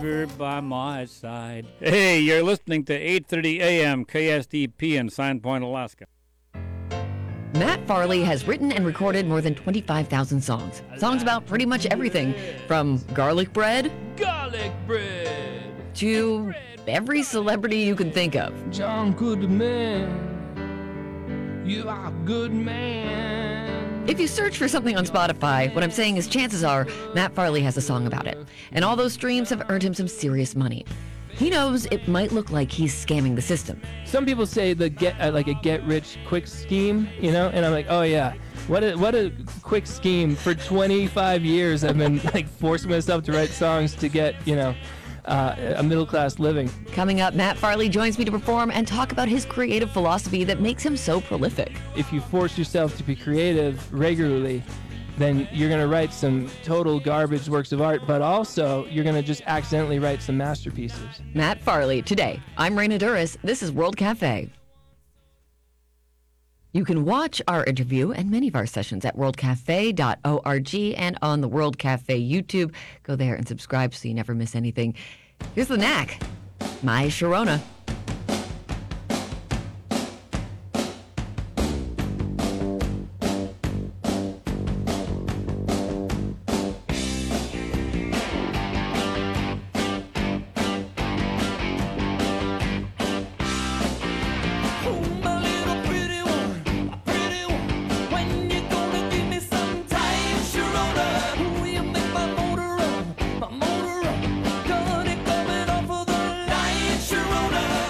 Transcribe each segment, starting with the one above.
ever by my side. Hey, you're listening to 8:30 a.m. KSDP in Sand Point, Alaska. Matt Farley has written and recorded more than 25,000 songs. Songs about pretty much everything, from garlic bread to every celebrity you can think of. John Goodman, you are a good man. If you search for something on Spotify, what I'm saying is chances are Matt Farley has a song about it. And all those streams have earned him some serious money. He knows it might look like he's scamming the system. Some people say the like a get rich quick scheme, you know, and I'm like, oh yeah, what a quick scheme. For 25 years, I've been like forcing myself to write songs to get, you know, a middle class living. Coming up, Matt Farley joins me to perform and talk about his creative philosophy that makes him so prolific. If you force yourself to be creative regularly, then you're going to write some total garbage works of art, but also you're going to just accidentally write some masterpieces. Matt Farley, today. I'm Raina Duras. This is World Cafe. You can watch our interview and many of our sessions at worldcafe.org and on the World Cafe YouTube. Go there and subscribe so you never miss anything. Here's the knack. My Sharona. Sharona.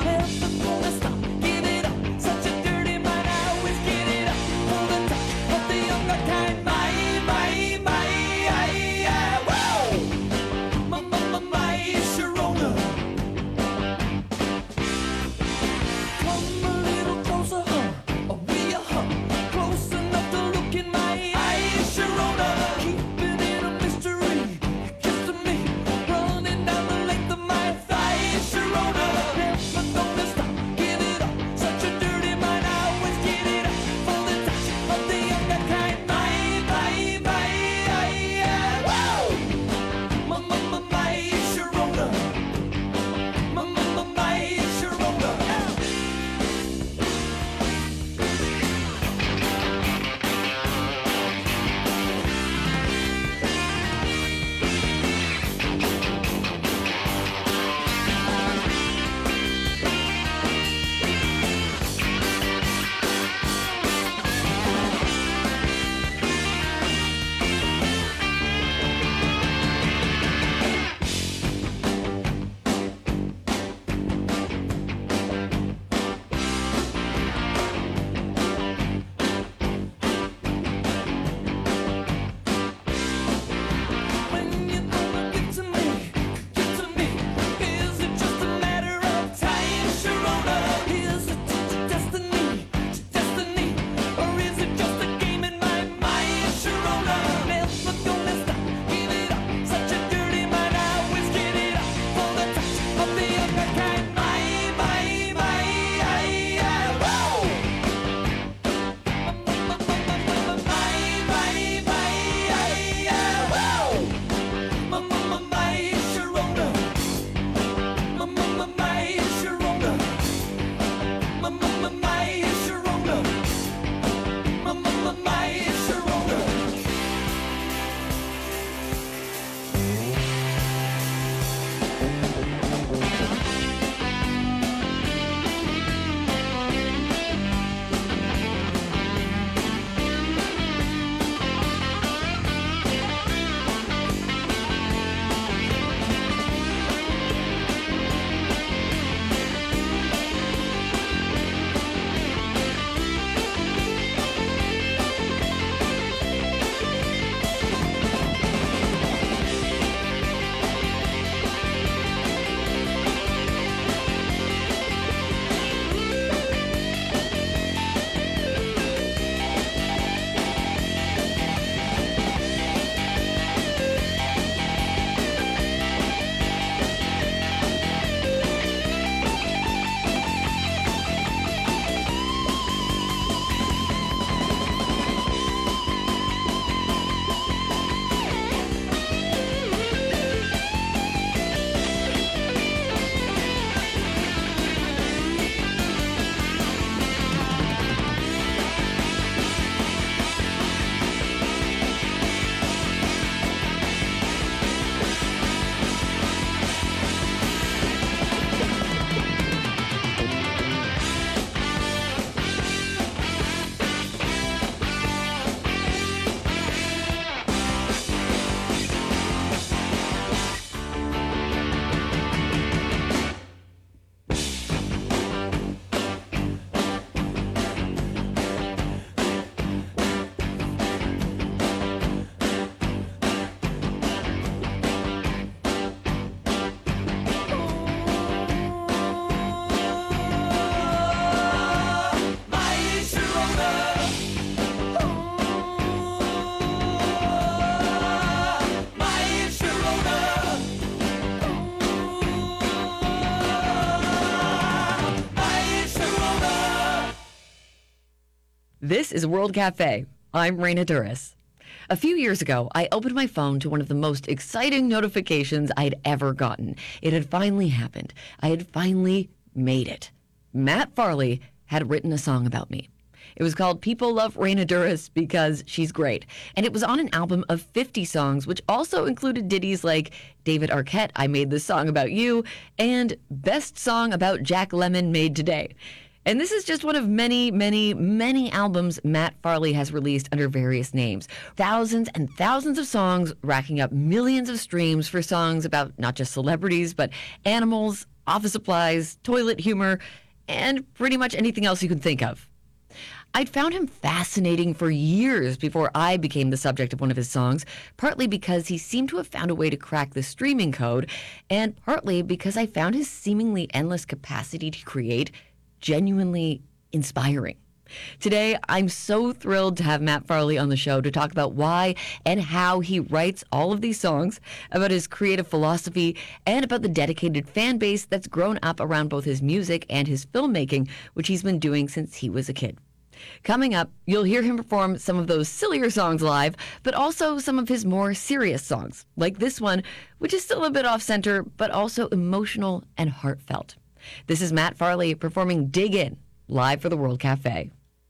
This is World Cafe. I'm Raina Duras. A few years ago, I opened my phone to one of the most exciting notifications I'd ever gotten. It had finally happened. I had finally made it. Matt Farley had written a song about me. It was called People Love Raina Duras Because She's Great. And it was on an album of 50 songs, which also included ditties like David Arquette, I Made This Song About You, and Best Song About Jack Lemmon Made Today. And this is just one of many, many, many albums Matt Farley has released under various names. Thousands and thousands of songs, racking up millions of streams for songs about not just celebrities, but animals, office supplies, toilet humor, and pretty much anything else you can think of. I'd found him fascinating for years before I became the subject of one of his songs, partly because he seemed to have found a way to crack the streaming code, and partly because I found his seemingly endless capacity to create genuinely inspiring. Today, I'm so thrilled to have Matt Farley on the show to talk about why and how he writes all of these songs, about his creative philosophy, and about the dedicated fan base that's grown up around both his music and his filmmaking, which he's been doing since he was a kid. Coming up, you'll hear him perform some of those sillier songs live, but also some of his more serious songs, like this one, which is still a bit off-center, but also emotional and heartfelt. This is Matt Farley performing Dig In, live for the World Cafe.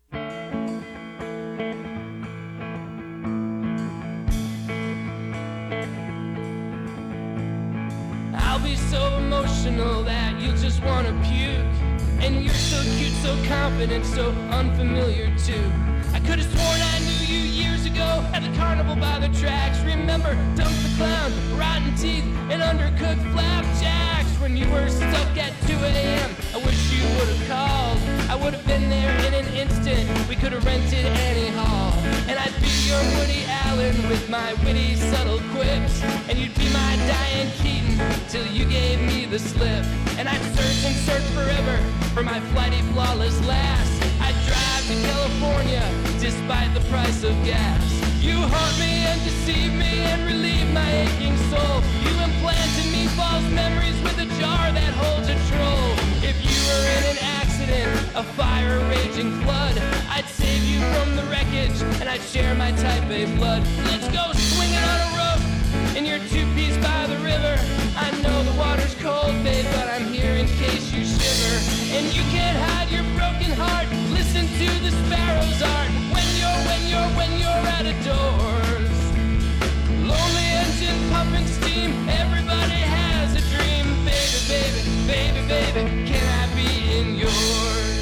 I'll be so emotional that you'll just want to puke. And you're so cute, so confident, so unfamiliar too. I could have sworn I knew you years ago at the carnival by the tracks. Remember Dump the Clown, rotten teeth, and undercooked flapjacks. When you were stuck at 2 a.m., I wish you would have called. I would have been there in an instant. We could have rented Annie Hall. And I'd be your Woody Allen with my witty, subtle quips. And you'd be my Diane Keaton till you gave me the slip. And I'd search and search forever for my flighty, flawless lass. I'd drive to California despite the price of gas. You haunt me and deceive me and relieve my aching soul. You implanted me false memories with a jar that holds a troll. If you were in an accident, a fire, a raging flood, I'd save you from the wreckage and I'd share my type A blood. Let's go swinging on a rope in your two-piece by the river. I know the water's cold, babe, but I'm here in case you shiver. And you can't hide your broken heart. Listen to the sparrow's art. When you're out of doors. Lonely engine pumping steam. Everybody has a dream. Baby, can I be in yours?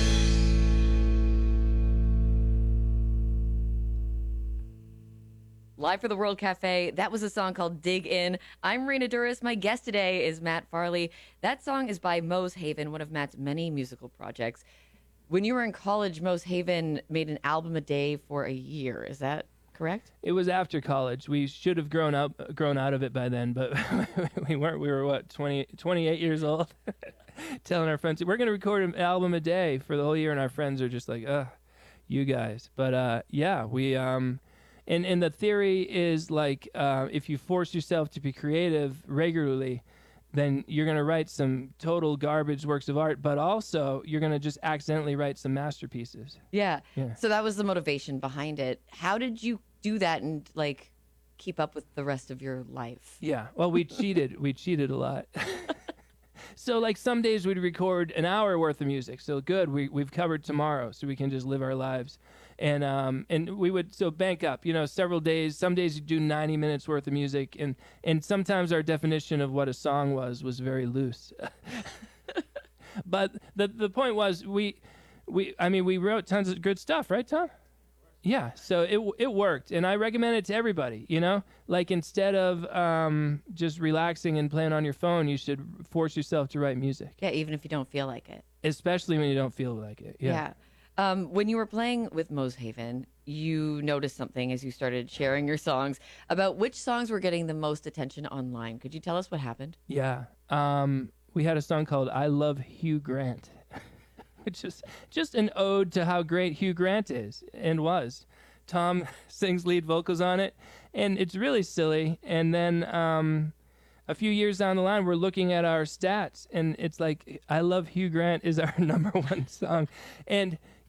Live for the World Cafe, that was a song called Dig In. I'm Raina Duras. My guest today is Matt Farley. That song is by Mose Haven, one of Matt's many musical projects. When you were in college, Mose Haven made an album a day for a year. Is that correct? It was after college. We should have grown out of it by then, but we weren't. We were, what, 28 years old? Telling our friends, we're going to record an album a day for the whole year, and our friends are just like, you guys. But yeah, we... And the theory is like, if you force yourself to be creative regularly, then you're going to write some total garbage works of art, but also you're going to just accidentally write some masterpieces. Yeah. So that was the motivation behind it. How did you do that and like keep up with the rest of your life? Yeah. Well, we cheated. We cheated a lot. So like some days we'd record an hour worth of music. So good, we've covered tomorrow, so we can just live our lives. And we would bank up, several days. Some days you do 90 minutes worth of music, and sometimes our definition of what a song was very loose. But the point was we wrote tons of good stuff, right, Tom? Yeah, so it worked, and I recommend it to everybody, Like instead of just relaxing and playing on your phone, you should force yourself to write music. Yeah, even if you don't feel like it. Especially when you don't feel like it, yeah. When you were playing with Mose Haven, you noticed something as you started sharing your songs about which songs were getting the most attention online. Could you tell us what happened? Yeah, we had a song called I Love Hugh Grant. Which is just an ode to how great Hugh Grant is and was. Tom sings lead vocals on it, and it's really silly. And then a few years down the line, we're looking at our stats, and it's like, I Love Hugh Grant is our #1 song. And,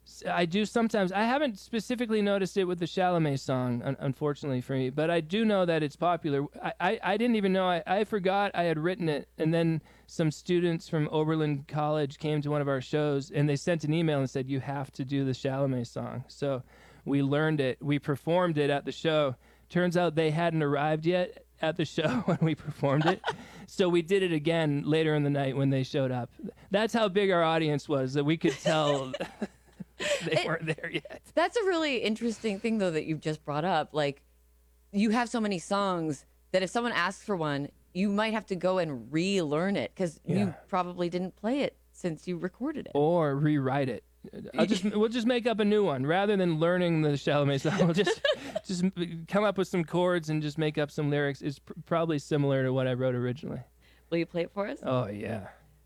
I do sometimes. I haven't specifically noticed it with the Chalamet song, unfortunately for me, but I do know that it's popular. I didn't even know. I forgot I had written it, and then some students from Oberlin College came to one of our shows, and they sent an email and said, you have to do the Chalamet song. So we learned it. We performed it at the show. Turns out they hadn't arrived yet at the show when we performed it. So we did it again later in the night when they showed up. That's how big our audience was, that we could tell... They weren't there yet. That's a really interesting thing, though, that you've just brought up. Like, you have so many songs that if someone asks for one, you might have to go and relearn it because you probably didn't play it since you recorded it. Or rewrite it. We'll just make up a new one rather than learning the Chalamet song. We'll just come up with some chords and just make up some lyrics. It's probably similar to what I wrote originally. Will you play it for us? Oh yeah.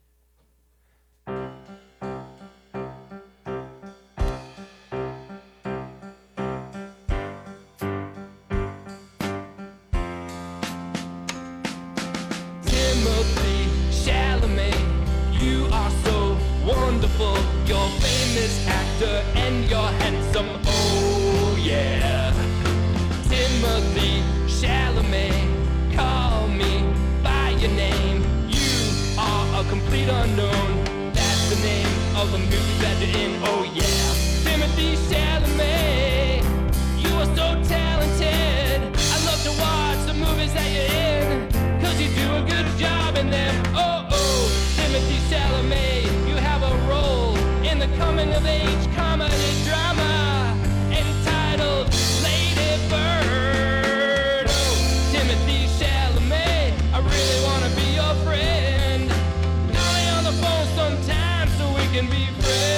Timothy Chalamet, you are so wonderful. You're famous actor and you're handsome. Oh yeah. Timothy Chalamet, call me by your name. You are a complete unknown. That's the name of the movie that you're in. Oh yeah. Timothy Chalamet, you are so talented. I love to watch the movies that you're in, 'cause you do a good job in them. Oh, oh, Timothy Chalamet, you have a role in the coming-of-age comedy drama entitled Lady Bird. Oh, Timothy Chalamet, I really want to be your friend. Call me on the phone sometime so we can be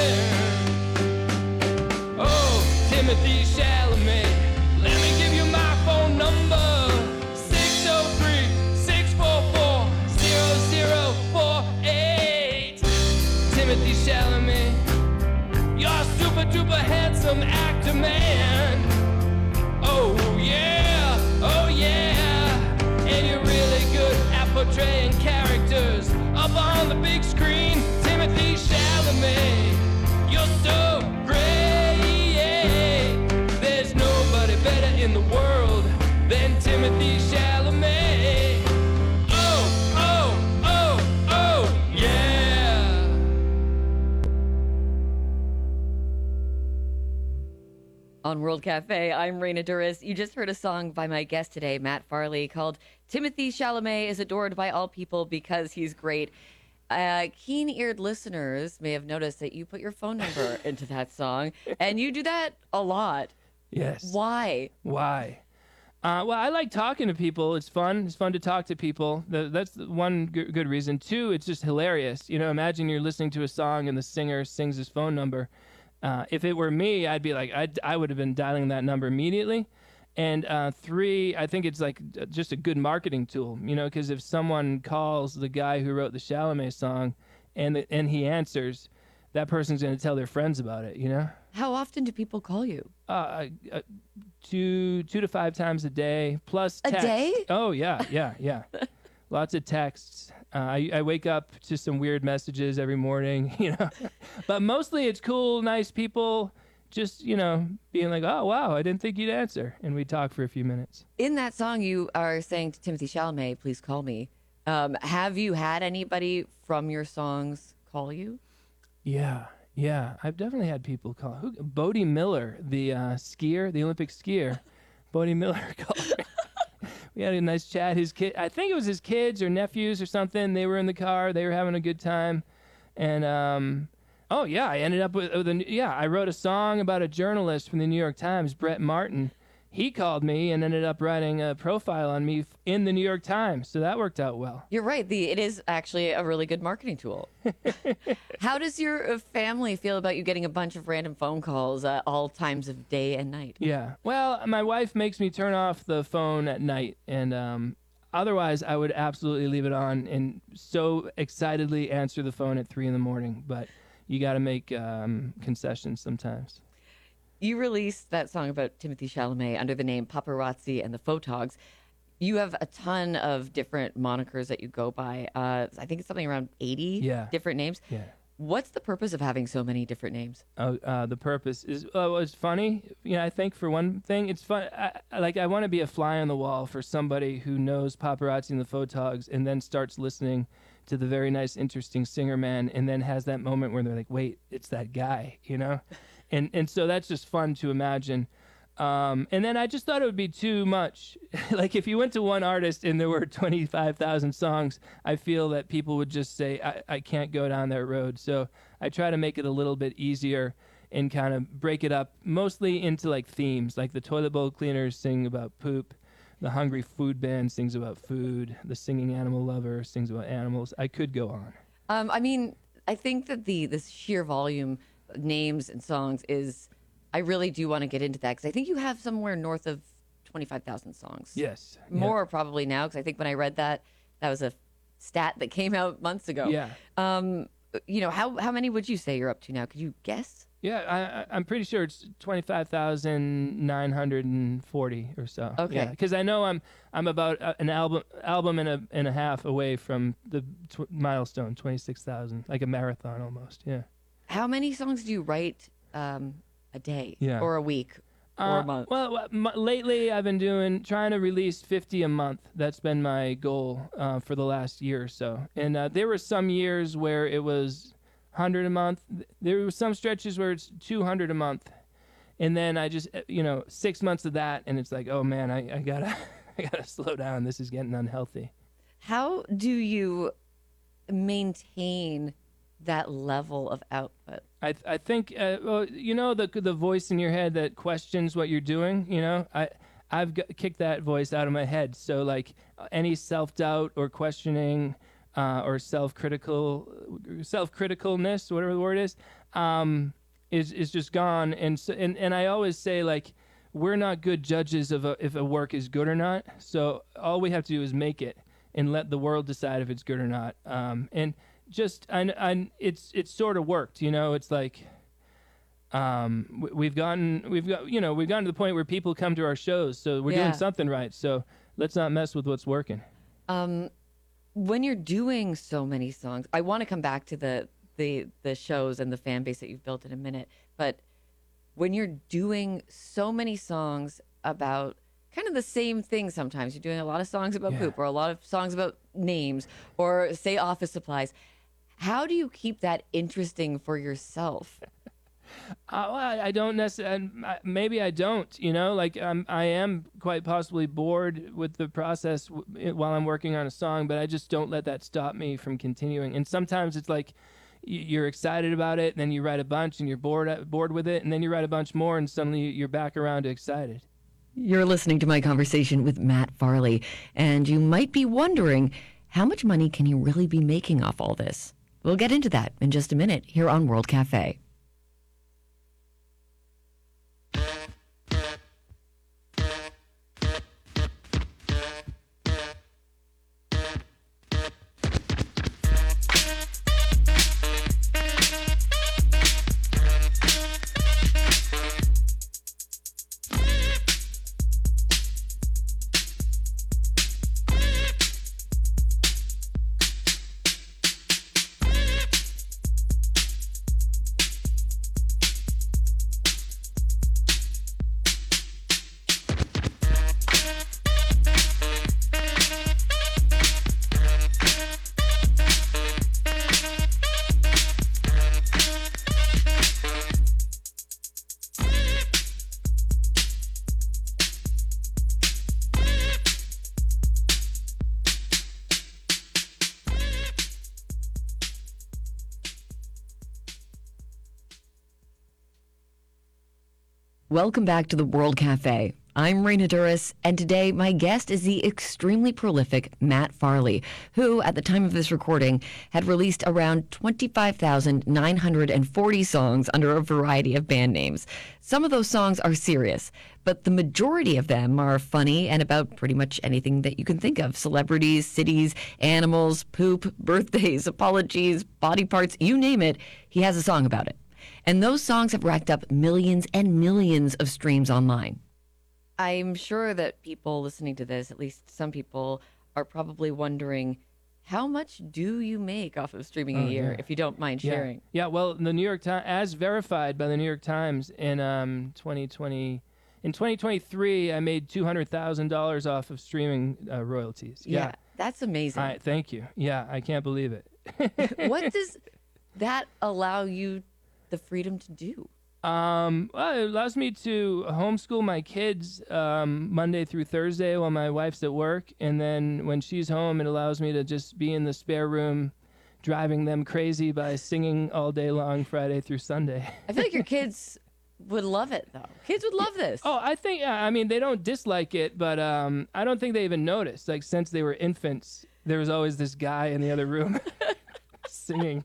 friends. Oh, Timothy Chalamet, let me give you my phone number. 603-644-0048. Timothy Chalamet, you're a super duper handsome actor, man. Oh yeah, oh yeah. And you're really good at portraying characters up on the big screen. Timothy Chalamet, you're so great. There's nobody better in the world than Timothy Chalamet. Oh, oh, oh, oh, yeah. On World Cafe, I'm Raina Duras. You just heard a song by my guest today, Matt Farley, called Timothy Chalamet is Adored by All People Because He's Great. Keen-eared listeners may have noticed that you put your phone number into that song, and you do that a lot. Yes. Why? Why? Well, I like talking to people. It's fun. It's fun to talk to people. That's one good reason. Two, it's just hilarious. You know, imagine you're listening to a song and the singer sings his phone number. If it were me, I'd be like, I would have been dialing that number immediately. And three, I think it's like just a good marketing tool, you know, because if someone calls the guy who wrote the Chalamet song and he answers, that person's going to tell their friends about it, you know? How often do people call you? 2 to 5 times a day, plus A text. day? Oh, yeah. Lots of texts. I wake up to some weird messages every morning, you know. But mostly it's cool, nice people just, you know, being like, oh, wow, I didn't think you'd answer. And we talk for a few minutes. In that song, you are saying to Timothy Chalamet, please call me. Have you had anybody from your songs call you? Yeah. I've definitely had people call. Bodie Miller, the skier, the Olympic skier. Bodie Miller called me. We had a nice chat. His kid, I think it was his kids or nephews or something. They were in the car. They were having a good time. And, I ended up with I wrote a song about a journalist from the New York Times, Brett Martin. He called me and ended up writing a profile on me in the New York Times. So that worked out well. You're right. It is actually a really good marketing tool. How does your family feel about you getting a bunch of random phone calls at all times of day and night? Yeah. Well, my wife makes me turn off the phone at night. And otherwise, I would absolutely leave it on and so excitedly answer the phone at 3 a.m. But you got to make concessions sometimes. You released that song about Timothy Chalamet under the name Paparazzi and the Photogs. You have a ton of different monikers that you go by. I think it's something around 80 different names. Yeah. What's the purpose of having so many different names? The purpose is it's funny. I think for one thing, it's fun. I want to be a fly on the wall for somebody who knows Paparazzi and the Photogs, and then starts listening to the very nice, interesting singer man, and then has that moment where they're like, "Wait, it's that guy," and so that's just fun to imagine. And then I just thought it would be too much. Like if you went to one artist and there were 25,000 songs, I feel that people would just say, I can't go down that road. So I try to make it a little bit easier and kind of break it up mostly into like themes. Like the Toilet Bowl Cleaners sing about poop. The Hungry Food Band sings about food. The Singing Animal Lover sings about animals. I could go on. I think that the sheer volume of names and songs is... I really do want to get into that because I think you have somewhere north of 25,000 songs. Yes. More probably now, because I think when I read that was a stat that came out months ago. Yeah. How many would you say you're up to now? Could you guess? Yeah, I'm pretty sure it's 25,940 or so. Okay. Yeah, because I know I'm about an album and a half away from the milestone, 26,000, like a marathon almost. Yeah. How many songs do you write a day or a week or a month? Well, lately I've been trying to release 50 a month. That's been my goal for the last year or so. And there were some years where it was 100 a month. There were some stretches where it's 200 a month. And then I just, 6 months of that, and it's like, oh man, I gotta slow down. This is getting unhealthy. How do you maintain that level of output? I think, the voice in your head that questions what you're doing, I've kicked that voice out of my head. So like any self-doubt or questioning or self-criticalness, whatever the word is just gone. And I always say, like, we're not good judges of if a work is good or not. So all we have to do is make it and let the world decide if it's good or not. And it's sort of worked, It's like we've gotten to the point where people come to our shows, so we're doing something right. So let's not mess with what's working. When you're doing so many songs, I want to come back to the shows and the fan base that you've built in a minute, but when you're doing so many songs about kind of the same thing, sometimes you're doing a lot of songs about poop or a lot of songs about names or say office supplies. How do you keep that interesting for yourself? I don't necessarily. Maybe I don't. I am quite possibly bored with the process while I'm working on a song, but I just don't let that stop me from continuing. And sometimes it's like you're excited about it, and then you write a bunch, and you're bored with it, and then you write a bunch more, and suddenly you're back around to excited. You're listening to my conversation with Matt Farley, and you might be wondering, how much money can he really be making off all this? We'll get into that in just a minute here on World Cafe. Welcome back to the World Cafe. I'm Raina Duras, and today my guest is the extremely prolific Matt Farley, who, at the time of this recording, had released around 25,940 songs under a variety of band names. Some of those songs are serious, but the majority of them are funny and about pretty much anything that you can think of. Celebrities, cities, animals, poop, birthdays, apologies, body parts, you name it, he has a song about it. And those songs have racked up millions and millions of streams online. I'm sure that people listening to this, at least some people, are probably wondering, How much do you make off of streaming a year, if you don't mind sharing? Yeah, well, the New York Times, as verified by the New York Times in 2020, in 2023, I made $200,000 off of streaming royalties. Yeah, that's amazing. Thank you. Yeah, I can't believe it. What does that allow you the freedom to do? Well, it allows me to homeschool my kids Monday through Thursday while my wife's at work, and then when she's home, it allows me to just be in the spare room driving them crazy by singing all day long Friday through Sunday. I feel like your kids would love it, though. Kids would love this. Oh, I think, I mean, they don't dislike it, but I don't think they even noticed. Like, since they were infants, there was always this guy in the other room singing.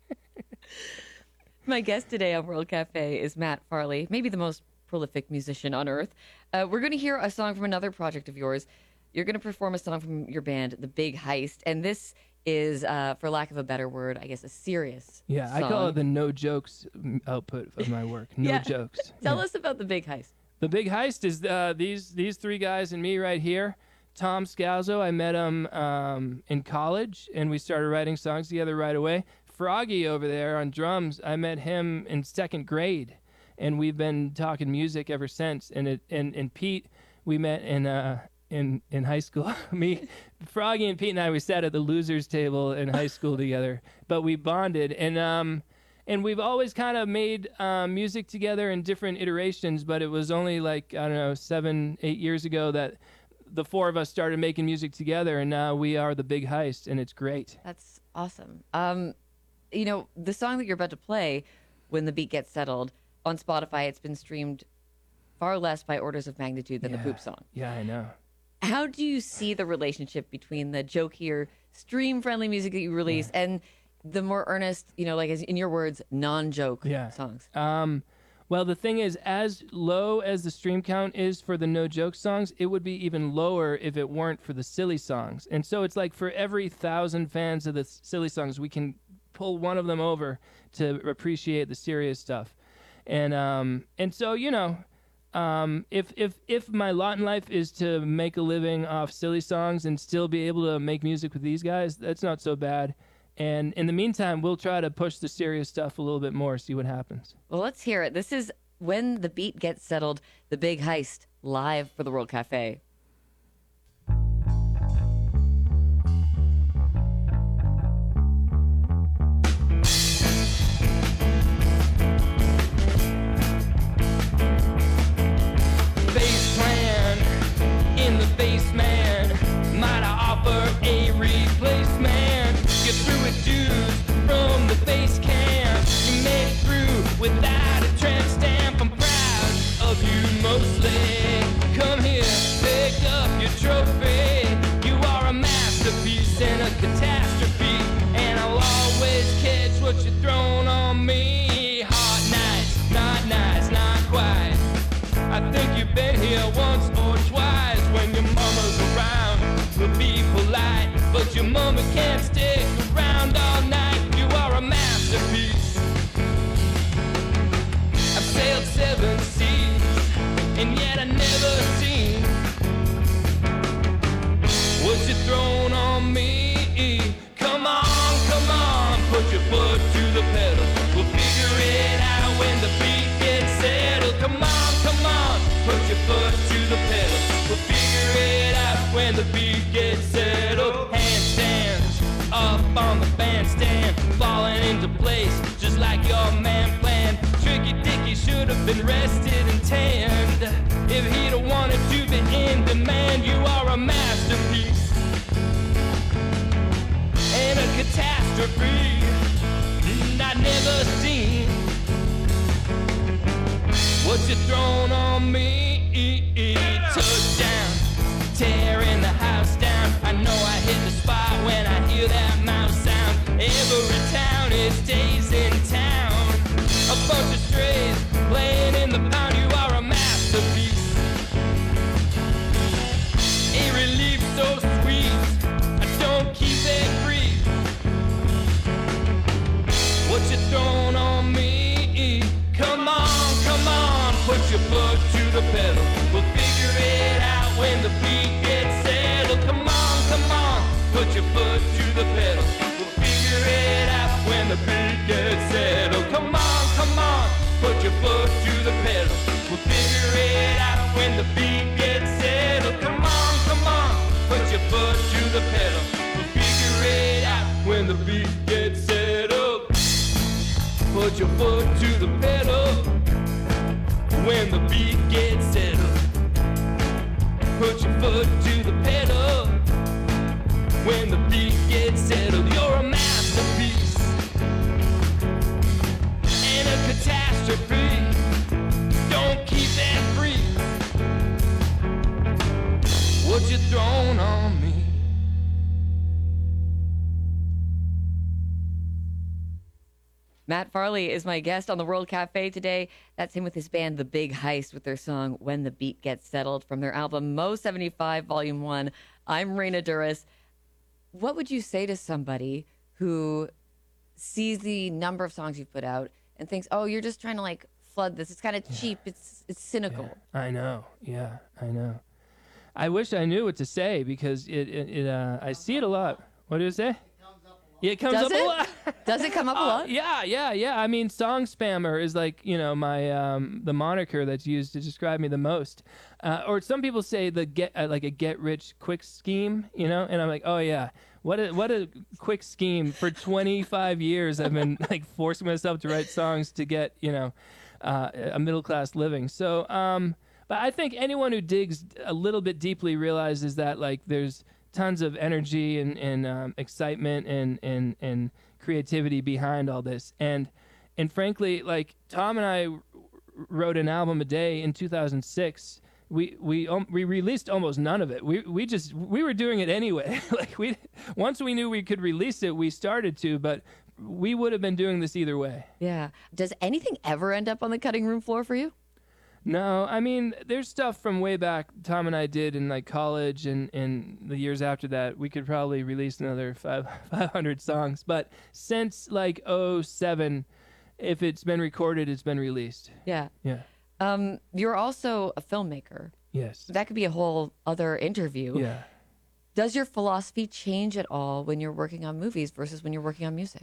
My guest today on World Cafe is Matt Farley, maybe the most prolific musician on earth. We're going to hear a song from another project of yours. You're going to perform a song from your band, The Big Heist, and this is, for lack of a better word, I guess, a serious Yeah, song. I call it the no jokes output of my work. No jokes. Tell us about The Big Heist. The Big Heist is these three guys and me right here. Tom Scalzo, I met him in college, and we started writing songs together right away. Froggy over there on drums, I met him in second grade, and we've been talking music ever since. And Pete, we met in high school. Froggy and Pete and I, we sat at the losers table in high school together, but we bonded, and we've always kind of made music together in different iterations. But it was only like, I don't know, 7-8 years ago that the four of us started making music together, and now we are The Big Heist, and it's great. That's awesome. You know, the song that you're about to play, When the Beat Gets Settled, on Spotify, it's been streamed far less by orders of magnitude than the Poop song. Yeah, I know. How do you see the relationship between the jokier, stream-friendly music that you release and the more earnest, you know, like as in your words, non-joke songs? Well, the thing is, as low as the stream count is for the no joke songs, it would be even lower if it weren't for the silly songs. And so it's like for every 1,000 fans of the silly songs, we can pull one of them over to appreciate the serious stuff. And so, you know, if my lot in life is to make a living off silly songs and still be able to make music with these guys, that's not so bad. And in the meantime, we'll try to push the serious stuff a little bit more, see what happens. Well, let's hear it. This is When the Beat Gets Settled, The Big Heist, live for the World Cafe. Face plan in the basement, might I offer a replacement? Get through it, dudes, from the base camp. You made it through without a tramp stamp. I'm proud of you mostly. Come here, pick up your trophy. You are a masterpiece and a catastrophe, and I'll always catch what you're throwing on me. Hot nights, not nice, not quite. I think you've been here once or twice. When your mama's around, we'll be polite, but your mama can't stick around all night. You are a masterpiece. I've sailed 7 seas, and yet I never seen what you thrown on me. Come on, put your foot to the pedal. We'll figure it out when the beat gets settled. Come on, put your foot to the pedal. We'll figure it out when the beat gets settled. Handstands up on the bandstand, falling into place just like your man planned. Tricky Dicky should have been rested and tanned if he'd have wanted to be in demand. You are a masterpiece and a catastrophe I never seen. What you thrown on me? Touchdown, tearing the house down. I know I hit the spot when I hear that mouse sound. Every town is days in town. A bunch of strays playing in the pound. You are a masterpiece. A relief so sweet, I don't keep it free. What you thrown on me? Come on, put your foot to the pedal. We'll figure it out when the beat gets settled. Come on, put your foot to the pedal. Put your foot to the pedal when the beat gets settled. Put your foot to the pedal when the beat gets settled. You're a masterpiece and a catastrophe. Don't keep that free. What you throwing on me? Matt Farley is my guest on the World Cafe today. That's him with his band The Big Heist with their song When the Beat Gets Settled from their album Mo 75 Volume 1. I'm Raina Duras. What would you say to somebody who sees the number of songs you've put out and thinks, oh, you're just trying to like flood this. It's kind of cheap. It's cynical. Yeah, I know. Yeah, I know. I wish I knew what to say because I see it a lot. What do you say? Yeah, it comes Does up it? a lot. Does it come up a lot? Yeah. I mean, song spammer is like, my the moniker that's used to describe me the most. Or some people say the get rich quick scheme, and I'm like, oh yeah, what a quick scheme. For 25 years, I've been like forcing myself to write songs to get a middle class living. So, but I think anyone who digs a little bit deeply realizes that like there's tons of energy and excitement and creativity behind all this, and frankly, like Tom and I wrote an album a day in 2006. We released almost none of it. We were doing it anyway. Like once we knew we could release it, we started to, but we would have been doing this either way. Yeah. Does anything ever end up on the cutting room floor for you? No, I mean, there's stuff from way back Tom and I did in like college and the years after that. We could probably release another 500 songs. But since like 2007, if it's been recorded, it's been released. Yeah. Yeah. You're also a filmmaker. Yes. That could be a whole other interview. Yeah. Does your philosophy change at all when you're working on movies versus when you're working on music?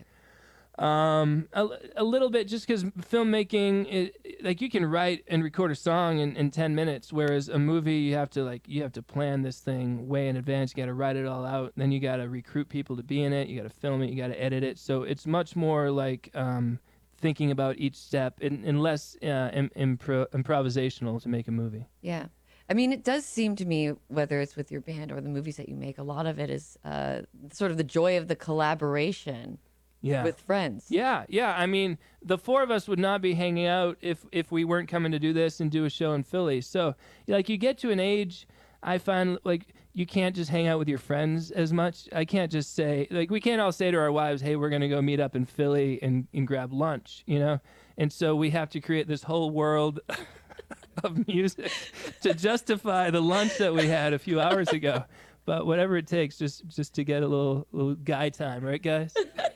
A little bit, just because filmmaking, like you can write and record a song in 10 minutes, whereas a movie you have to plan this thing way in advance. You got to write it all out, then you got to recruit people to be in it. You got to film it. You got to edit it. So it's much more like thinking about each step and less improvisational to make a movie. Yeah. I mean, it does seem to me, whether it's with your band or the movies that you make, a lot of it is sort of the joy of the collaboration. Yeah. With friends. Yeah. I mean, the four of us would not be hanging out if we weren't coming to do this and do a show in Philly. So, like, you get to an age, I find, like, you can't just hang out with your friends as much. I can't just say, like, we can't all say to our wives, hey, we're going to go meet up in Philly and grab lunch, And so we have to create this whole world of music to justify the lunch that we had a few hours ago. But whatever it takes, just to get a little guy time, right, guys?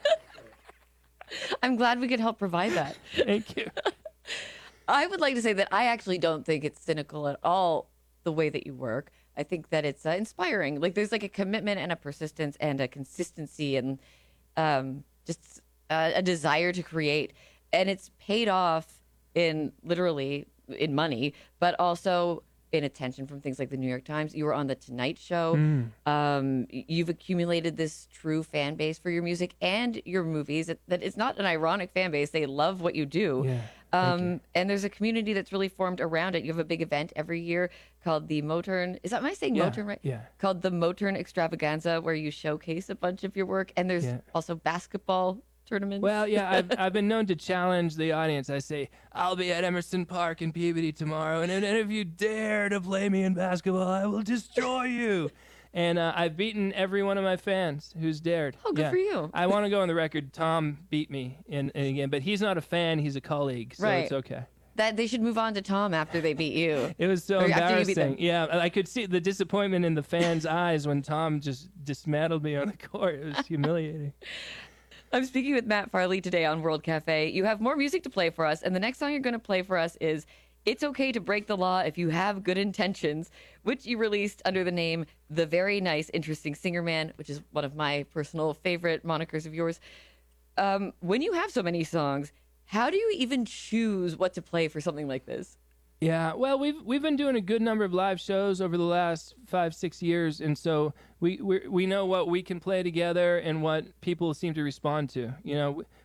I'm glad we could help provide that. Thank you. I would like to say that I actually don't think it's cynical at all, the way that you work. I think that it's inspiring. Like there's like a commitment and a persistence and a consistency and just a desire to create. And it's paid off literally in money, but also in attention from things like the New York Times. You were on the Tonight Show. You've accumulated this true fan base for your music and your movies. That it's not an ironic fan base. They love what you do. Yeah, and there's a community that's really formed around it. You have a big event every year called the Moturn. Am I saying Moturn right? Yeah. Called the Moturn Extravaganza, where you showcase a bunch of your work. And there's also basketball tournaments. Well, yeah, I've been known to challenge the audience. I say, I'll be at Emerson Park in Peabody tomorrow, and if you dare to play me in basketball, I will destroy you. And I've beaten every one of my fans who's dared. Oh, good for you. I want to go on the record. Tom beat me in again, but he's not a fan. He's a colleague, so Right. it's okay. That they should move on to Tom after they beat you. It was so Or after you beat them. embarrassing. Yeah, I could see the disappointment in the fans' eyes when Tom just dismantled me on the court. It was humiliating. I'm speaking with Matt Farley today on World Cafe. You have more music to play for us, and the next song you're going to play for us is It's Okay to Break the Law If You Have Good Intentions, which you released under the name The Very Nice Interesting Singer Man, which is one of my personal favorite monikers of yours. When you have so many songs, how do you even choose what to play for something like this? Yeah, well, we've been doing a good number of live shows over the last 5-6 years, and so we know what we can play together and what people seem to respond to.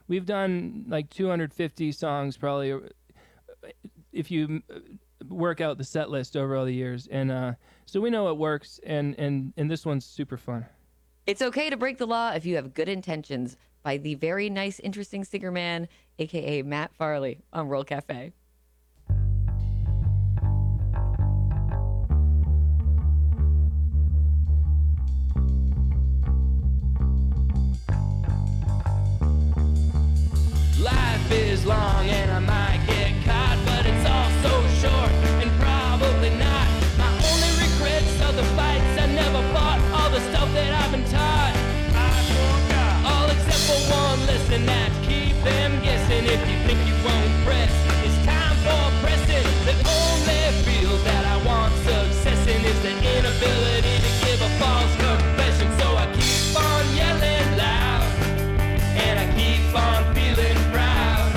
we've done like 250 songs probably, if you work out the set list over all the years, and so we know what works, and this one's super fun. It's okay to break the law if you have good intentions, by the very nice, interesting singer man, aka Matt Farley, on World Cafe. Life is long and I might get caught, but it's all so short and probably not. My only regrets are the fights I never fought, all the stuff that I've been taught. I forgot all except for one lesson that keep them guessing. If you think you won't press, it's time for pressing. The only field that I want success in is the inability to give a false confession. So I keep on yelling loud, and I keep on feeling proud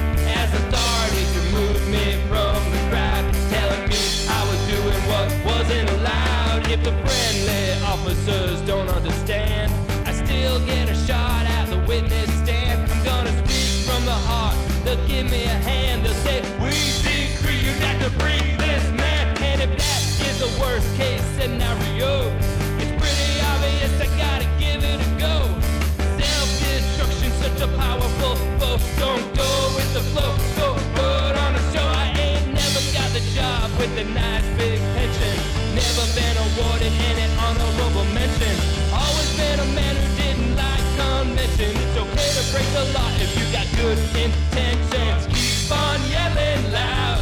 as authorities remove me from the crowd, telling me I was doing what wasn't allowed. If the friendly officers don't understand, I still get a shot at the witness stand. I'm gonna speak from the heart, they'll give me a hand, they'll say, we decree you not to free this man. And if that is the worst case scenario, it's pretty obvious I gotta give it a go. Self-destruction, such a powerful foe. Don't go with the flow, so put on a show. I ain't never got the job with a nice big pension, never been awarded any honorable mention, always been a man who didn't like convention. It's okay to break the law if you got good intentions. Keep on yelling loud,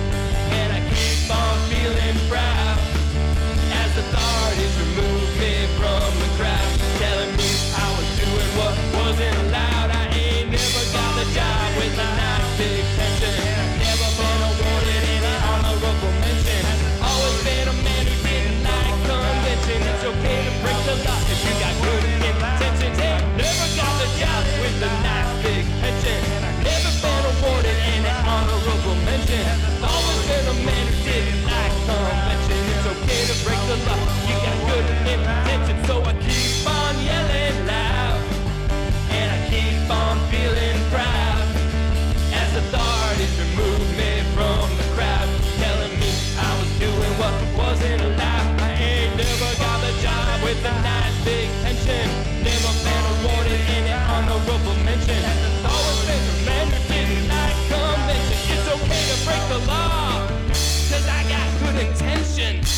and I keep on feeling proud as authorities remove me from the crowd, telling me I was doing what wasn't allowed. I ain't never got the job with a nice big pension, never been awarded any honorable mention, always been a man who didn't like convention. It's okay to break the law if you got good intentions. Hey, never got the job with a nice big pension, never been awarded any honorable mention, always been a man who didn't like convention. It's okay to break the law, you got good intentions. So I keep on yelling loud, and I keep on feeling proud as authorities remove me from the crowd, telling me I was doing what wasn't allowed. I ain't never got the job with a nice big pension, never been awarded any honorable mention, always been a man who didn't like convention. It's okay to break the law, 'cause I got good intentions.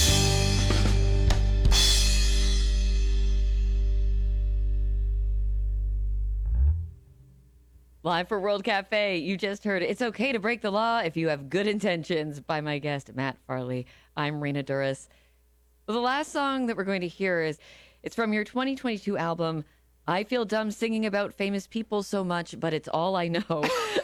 Live for World Cafe, you just heard It's Okay to Break the Law If You Have Good Intentions by my guest, Matt Farley. I'm Raina Duras. Well, the last song that we're going to hear it's from your 2022 album, I Feel Dumb Singing About Famous People So Much, But It's All I Know.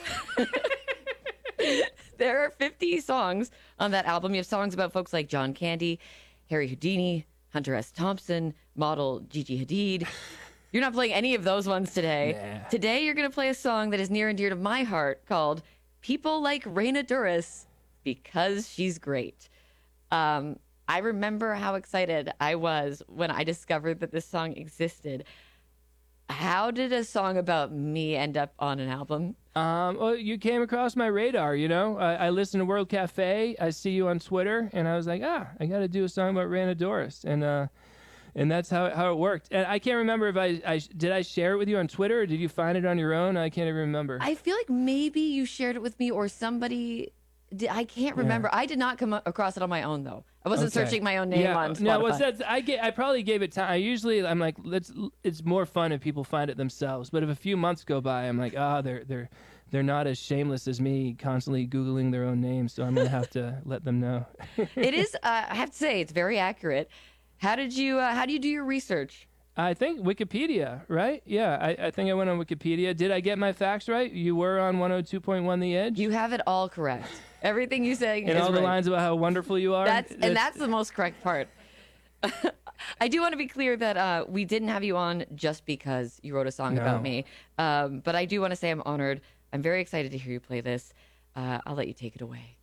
There are 50 songs on that album. You have songs about folks like John Candy, Harry Houdini, Hunter S. Thompson, model Gigi Hadid. You're not playing any of those ones today. Nah. Today, you're going to play a song that is near and dear to my heart called People Like Raina Duras Because She's Great. I remember how excited I was when I discovered that this song existed. How did a song about me end up on an album? Well, you came across my radar, you know. I listen to World Cafe. I see you on Twitter, and I was like, I got to do a song about Raina Duras, and that's how it worked. And I can't remember if I did I share it with you on Twitter, or did you find it on your own? I can't even remember. I feel like maybe you shared it with me, or somebody did. I can't remember. I did not come across it on my own, though. I wasn't Okay. searching my own name on Spotify. No, what's that? I probably gave it time. I'm like, it's more fun if people find it themselves. But if a few months go by, I'm like, they're not as shameless as me, constantly Googling their own names. So I'm gonna have to let them know. It is. I have to say, it's very accurate. How do you do your research? I think Wikipedia, right? Yeah, I think I went on Wikipedia. Did I get my facts right? You were on 102.1 The Edge? You have it all correct. Everything you say and is all the right. lines about how wonderful you are? That's the most correct part. I do want to be clear that we didn't have you on just because you wrote a song about me. But I do want to say I'm honored. I'm very excited to hear you play this. I'll let you take it away.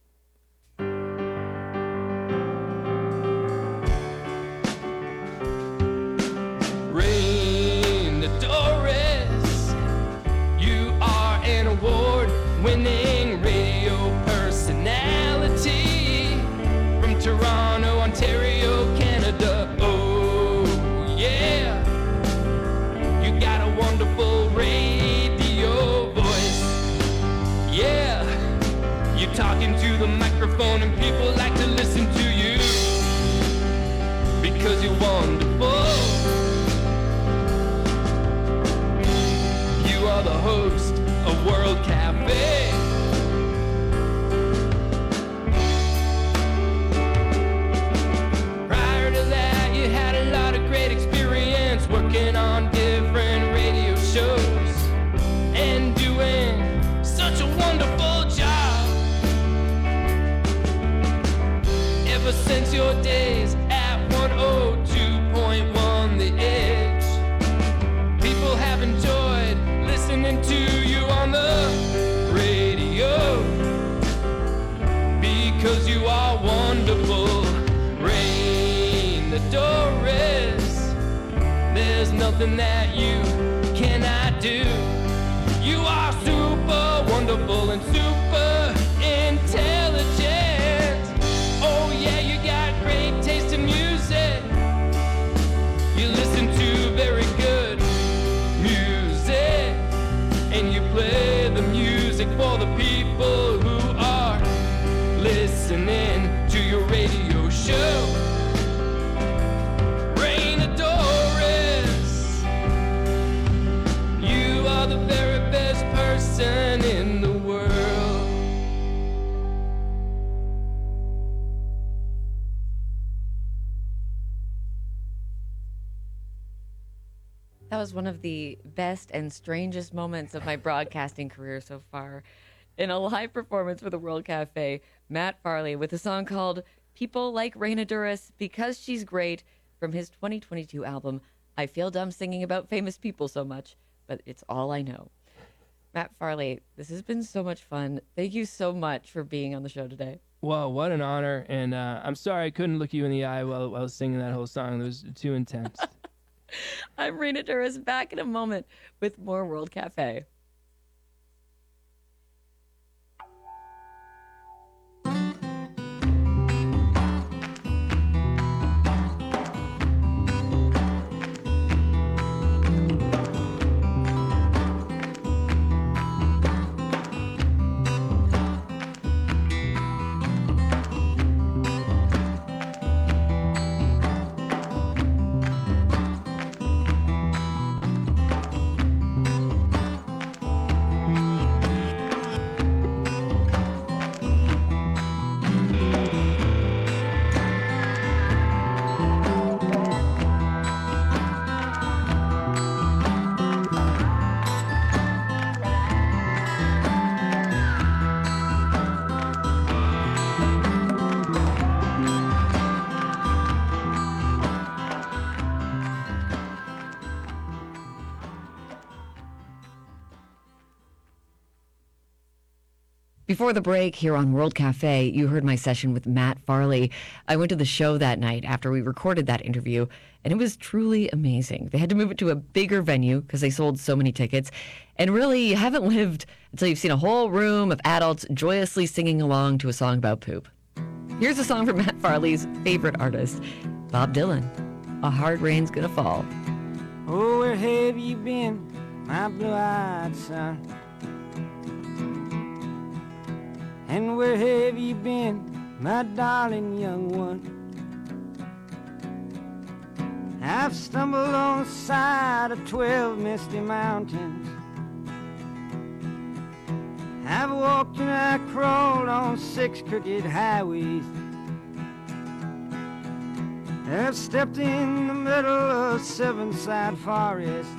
Raina Duras, you are known, and people like to listen to you because you're wonderful. You are the host of World Cafe. Prior to that, you had a lot of great experience working on different radio shows and doing such a wonderful job. Ever since your days at 102.1 The Edge, people have enjoyed listening to you on the radio because you are wonderful. Rain the Doris, there's nothing that you cannot do. You are super wonderful and super intelligent. Oh yeah, you got great taste in music. You listen to very good music, and you play the music for the people who are listening to your radio show. Rain Doris, you are the very best person in the world. That was one of the best and strangest moments of my broadcasting career so far. In a live performance for the World Cafe, Matt Farley with a song called People Like Raina Duras Because She's Great from his 2022 album, I Feel Dumb Singing About Famous People So Much, But It's All I Know. Matt Farley, this has been so much fun. Thank you so much for being on the show today. Well, what an honor, and I'm sorry I couldn't look you in the eye while I was singing that whole song. It was too intense. I'm Raina Duras, back in a moment with more World Cafe. Before the break here on World Cafe, you heard my session with Matt Farley. I went to the show that night after we recorded that interview, and it was truly amazing. They had to move it to a bigger venue because they sold so many tickets. And really, you haven't lived until you've seen a whole room of adults joyously singing along to a song about poop. Here's a song from Matt Farley's favorite artist, Bob Dylan. A Hard Rain's Gonna Fall. Oh, where have you been, my blue-eyed son? And where have you been, my darling young one? I've stumbled on the side of 12 misty mountains. I've walked and I crawled on 6 crooked highways. I've stepped in the middle of 7 sad forests.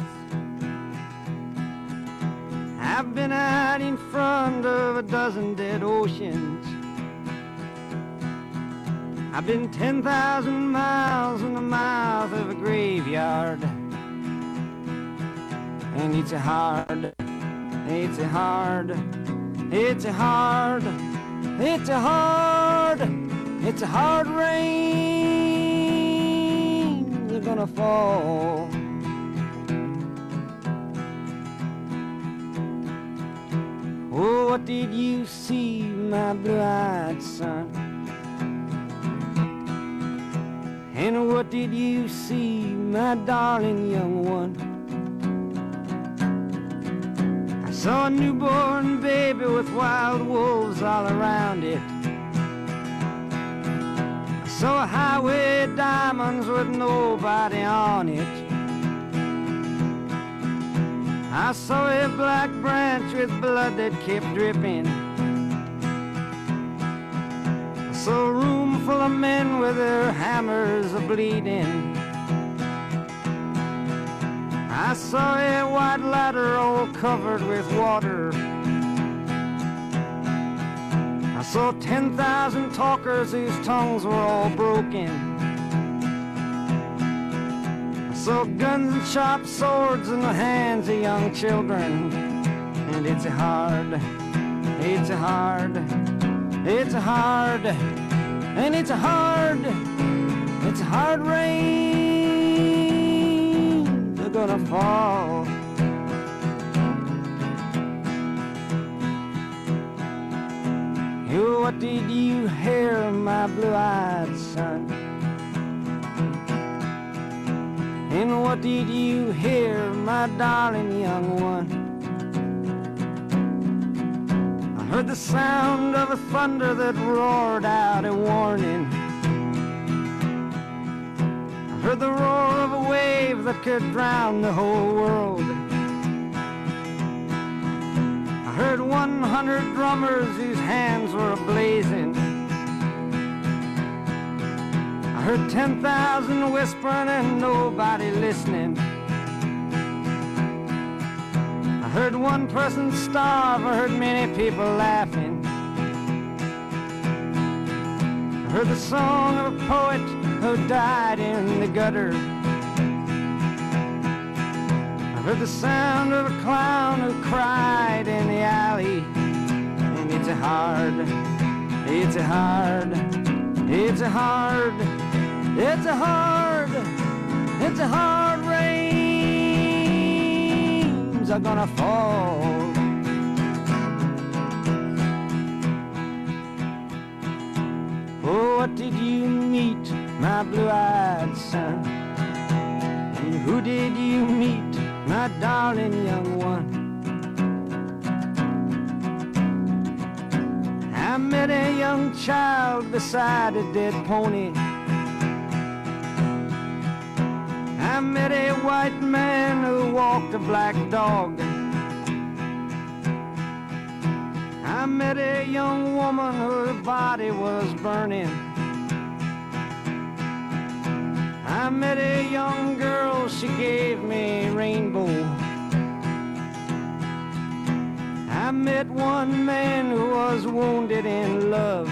I've been out in front of a dozen dead oceans. I've been 10,000 miles in the mouth of a graveyard. And it's a hard, it's a hard, it's a hard, it's a hard, it's a hard rain you're gonna fall. Oh, what did you see, my blue-eyed son? And what did you see, my darling young one? I saw a newborn baby with wild wolves all around it. saw a highway diamonds with nobody on it. I saw a black branch with blood that kept dripping. I saw a room full of men with their hammers a-bleeding. I saw a white ladder all covered with water. I saw 10,000 talkers whose tongues were all broken. I saw guns and sharp swords in the hands of young children. And it's a hard, it's a hard, it's a hard, and it's a hard rain they're gonna fall. What did you hear, my blue-eyed son? And what did you hear, my darling young one? I heard the sound of a thunder that roared out a warning. I heard the roar of a wave that could drown the whole world. I heard 100 drummers whose hands were ablazing. I heard 10,000 whispering and nobody listening. I heard one person starve, I heard many people laughing. I heard the song of a poet who died in the gutter. I heard the sound of a clown who cried in the alley. And it's a hard, it's a hard, it's a hard, it's a hard, it's a hard rains are gonna fall. Oh, what did you meet, my blue-eyed son? And who did you meet, my darling young one? I met a young child beside a dead pony. I met a white man who walked a black dog. I met a young woman whose body was burning. I met a young girl, she gave me a rainbow. I met one man who was wounded in love.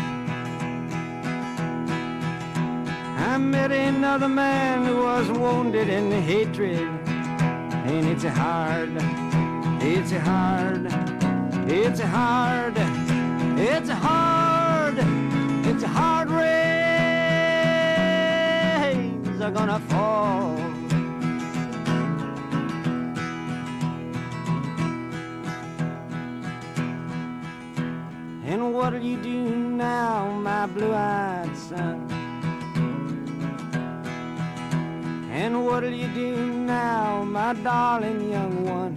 I met another man who was wounded in hatred. And it's a hard, it's a hard, it's a hard, it's a hard, it's a hard rains are gonna fall. And what'll you do now, my blue-eyed son? And what'll you do now, my darling young one?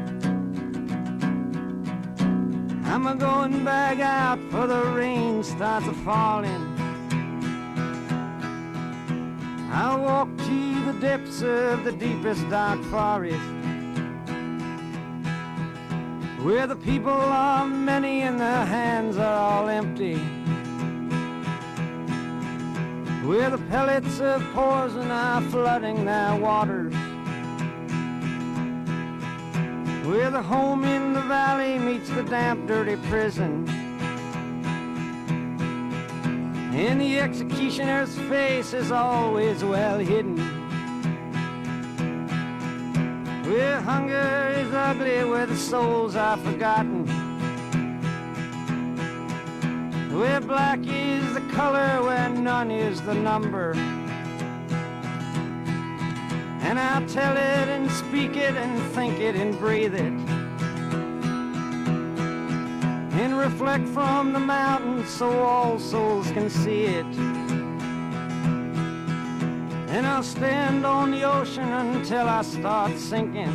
I'm a-going back out for the rain starts a-falling. I'll walk to the depths of the deepest dark forest, where the people are many and their hands are all empty, where the pellets of poison are flooding their waters, where the home in the valley meets the damp, dirty prison, and the executioner's face is always well hidden, where hunger is ugly, where the souls are forgotten, where black is the color, where none is the number. And I'll tell it and speak it and think it and breathe it, and reflect from the mountains so all souls can see it. And I'll stand on the ocean until I start sinking,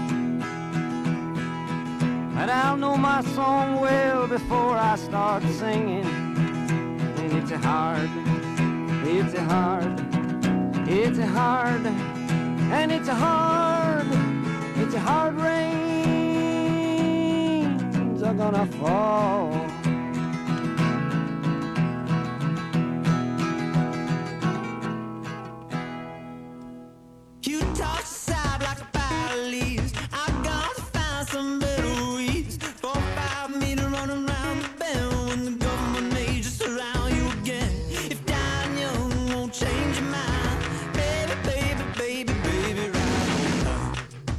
but I'll know my song well before I start singing. And it's a hard, It's a hard, it's a hard, and it's a hard rains are gonna fall. You toss aside like a pile of leaves. I'm gonna find some better weeds. 4 or 5 meter run around the bend when the government may just surround you again. If dying young won't change your mind, baby, baby, baby, baby, right on time.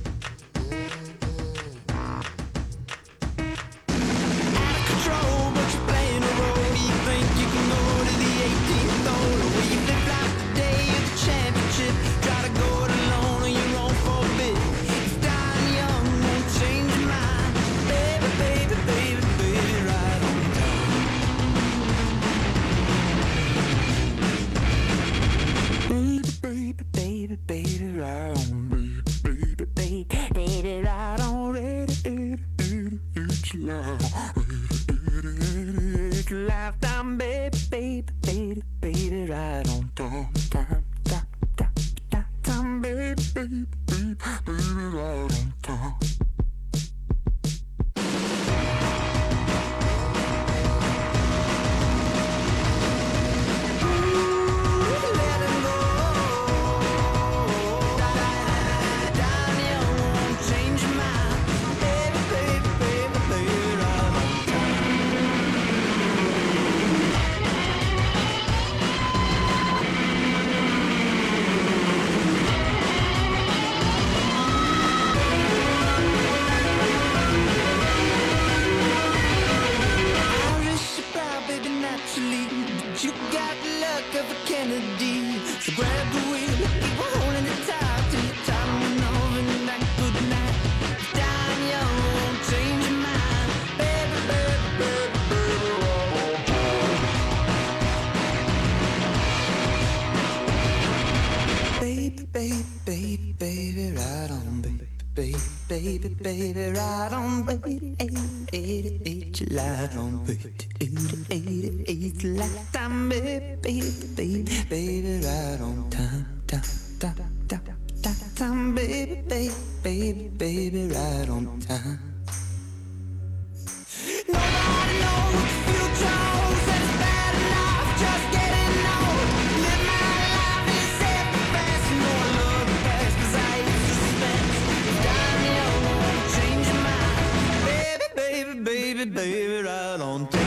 Out of control, but you're playing a role. Do you think you can go to the 18th hole? Or will you flip flop the day of the championship? Try to go it alone on your own for a bit. If dying young won't change your mind, baby, baby, baby, baby, right on time. Baby, baby, baby, baby, right on. Baby, baby, baby, baby, right on. It's lifetime, baby, baby, baby, baby, right on time, time, time, time, time, time, baby, baby, baby, baby, right on time. Let him go. Dying young won't change your mind, baby, baby, baby, baby, right on time. Irish, you're proud, baby, naturally, but you got the luck of a Kennedy. So grab the wheel, keep on holding it tight till you're tired of running over and that good night. Dying young won't change your mind, baby, baby, baby, baby, right on time. Baby, baby, baby, baby, right on, baby, baby, baby, baby, right on, baby, 88, light on, baby, 88, lifetime, baby, baby, baby, baby, right on time, time, time, time, time, time, baby, baby, baby, baby, right on time. Nobody knows what the future holds, and it's bad enough just getting old. Live my life in self-defense, you know I love the past 'cause I hate suspense. Dying young won't change your mind, baby, baby, baby, baby, right on time.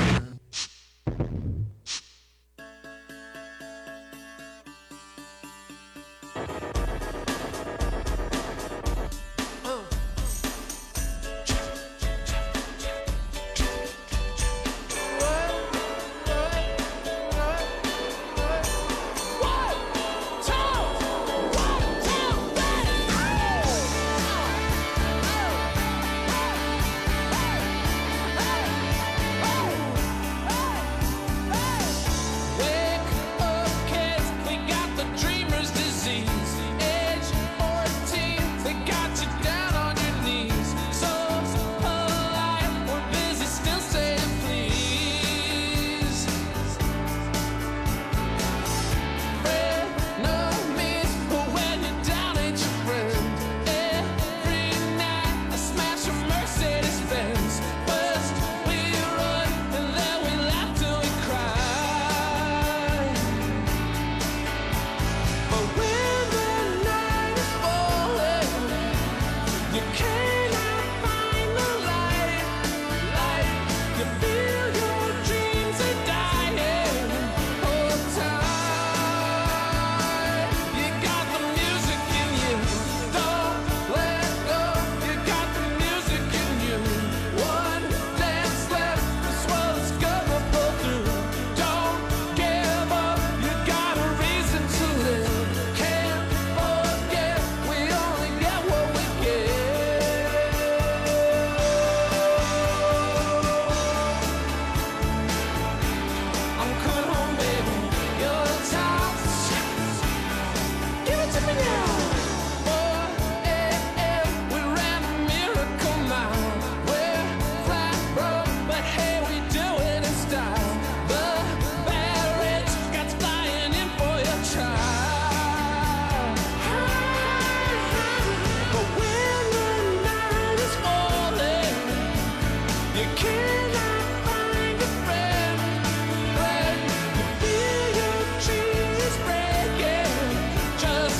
You cannot find a friend when you feel your dreams breaking. Just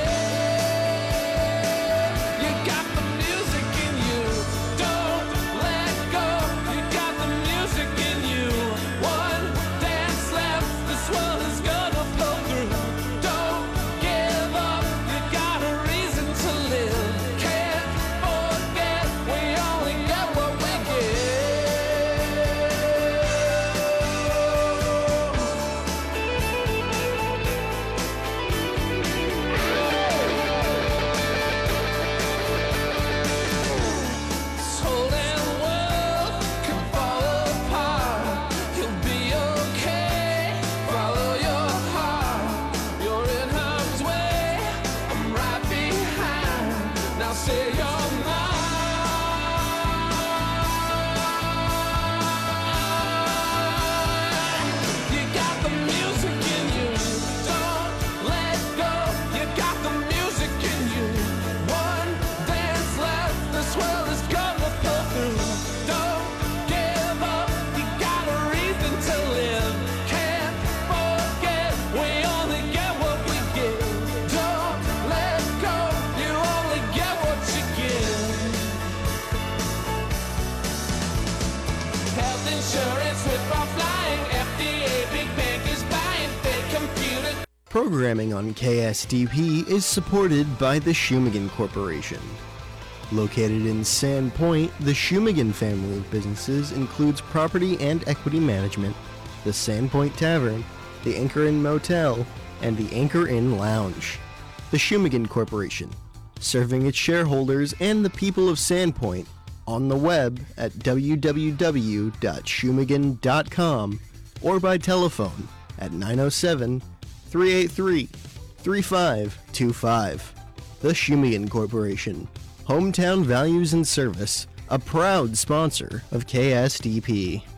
stay. You got the music in you. Don't let go. You got the music in you. One dance left. This world is gonna pull through. Don't give up. You got a reason to live. Can't forget. We only get what we This whole damn world can fall apart. You'll be okay. Follow your heart. You're in harm's way. I'm right behind. Now say you're mine. You got the music in you. Don't let go. You got the music in you. One dance left. This world is gonna pull through. Don't give up. You got a reason to live. Can't forget. We only get what we give. Don't let go. You only get what you give. Health insurance with our flying. FDA, big bank is buying fake computer. Programming on KSDP is supported by the Shumagan Corporation. Located in Sandpoint, the Shumagan family of businesses includes property and equity management, the Sandpoint Tavern, the Anchor Inn Motel, and the Anchor Inn Lounge. The Shumagan Corporation, serving its shareholders and the people of Sandpoint on the web at www.shumagan.com or by telephone at 907-383-3525. The Shumagan Corporation, hometown values and service, a proud sponsor of KSDP.